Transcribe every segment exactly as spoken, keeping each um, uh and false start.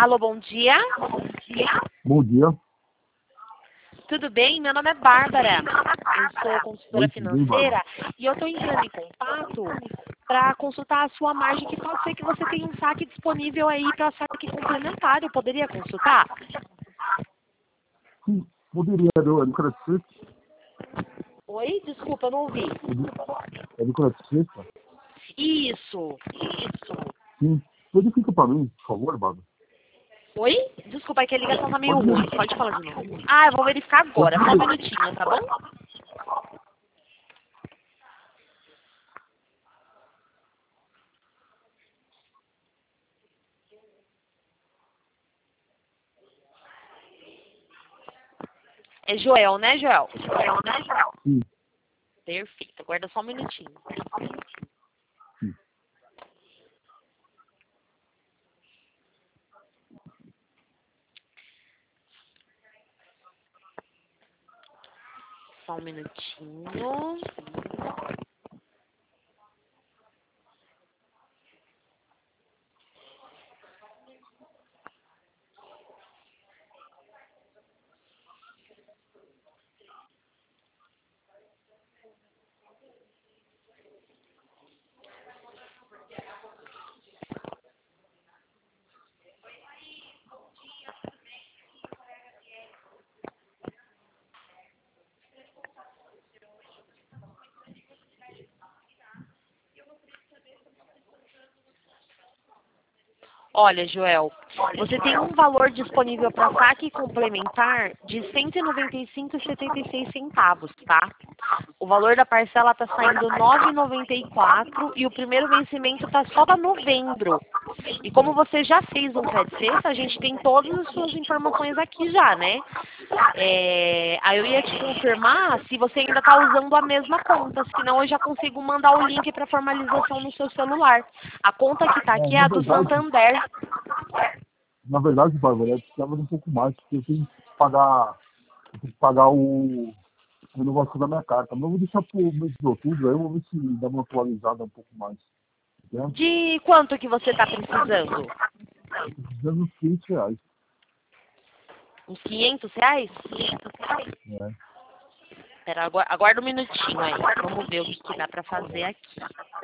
Alô, bom dia. Bom dia. Tudo bem? Meu nome é Bárbara. Eu sou consultora Oi, tudo bem, financeira Bárbara? e eu estou entrando em contato para consultar a sua margem, que pode ser que você tenha um saque disponível aí para saque complementar. Eu poderia consultar? Sim, poderia. É do, é do Credit Suisse? Oi? Desculpa, eu não ouvi. É do, é do Credit Suisse? Isso, isso. Sim. Verifica para mim, por favor, Bárbara. Oi? Desculpa, é que a ligação tá meio Pode ruim. verificar. Pode falar de novo. Ah, eu vou verificar Pode agora. Só um verificar. minutinho, tá bom? É Joel, né, Joel? Sim, Perfeito. Aguarda só um minutinho. sim. Só um minutinho. Olha, Joel, você tem um valor disponível para saque complementar de cento e noventa e cinco reais e setenta e seis centavos, tá? O valor da parcela está saindo nove reais e noventa e quatro centavos e o primeiro vencimento está só para novembro. E como você já fez um Credit Sexta, a gente tem todas as suas informações aqui já, né? É, aí eu ia te confirmar se você ainda está usando a mesma conta, senão eu já consigo mandar o link para formalização no seu celular. A conta que está É, aqui é na a do verdade, Santander. na verdade, Bárbara, eu precisava de um pouco mais, porque eu tenho que pagar, eu tenho que pagar o, a renovação da minha carta. Mas eu vou deixar para o mês de outubro, aí eu vou ver se dá uma atualizada um pouco mais. Entende? De quanto que você está precisando? Precisando uns quinhentos reais. Uns quinhentos reais? Né? Pera, agu- aguarda um minutinho aí. Vamos ver o que, que dá para fazer aqui.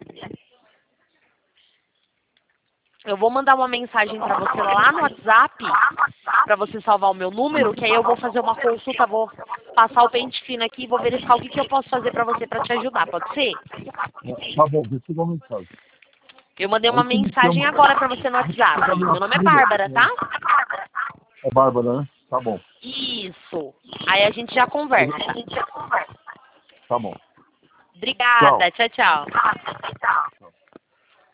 Eu vou mandar uma mensagem para você lá no WhatsApp, para você salvar o meu número, que aí eu vou fazer uma consulta, vou passar o pente fino aqui e vou verificar o que, que eu posso fazer para você para te ajudar, pode ser? É, tá bom, deixa eu dar uma mensagem. Eu mandei uma Aí como mensagem chama? agora para você no WhatsApp. Meu nome é Bárbara, tá? É Bárbara, né? Tá bom. Isso. Aí a gente já conversa. Tá bom. Tchau. Obrigada. Tchau, tchau.